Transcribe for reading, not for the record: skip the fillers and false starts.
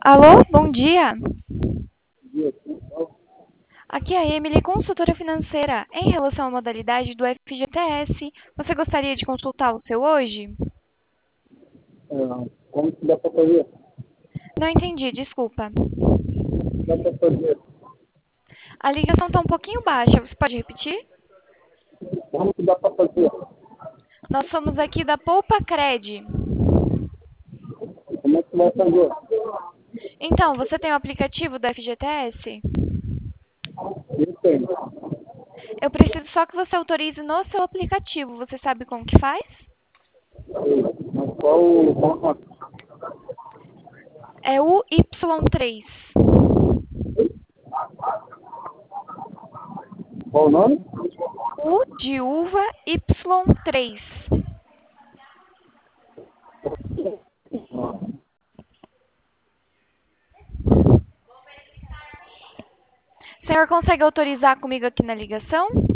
Alô, bom dia. Dia, Aqui é a Emily, consultora financeira. Em relação à modalidade do FGTS, você gostaria de consultar o seu hoje? como que dá para fazer? Não entendi, desculpa. Dá para fazer? A ligação está um pouquinho baixa, você pode repetir? Como que dá para fazer? Nós somos aqui da Poupa Cred. Como é que vai fazer? Então, você tem o aplicativo do FGTS? Eu tenho. Eu preciso só que você autorize no seu aplicativo. Você sabe como que faz? Mas É o Y3. qual o nome? U de uva Y3. O senhor consegue autorizar comigo aqui na ligação?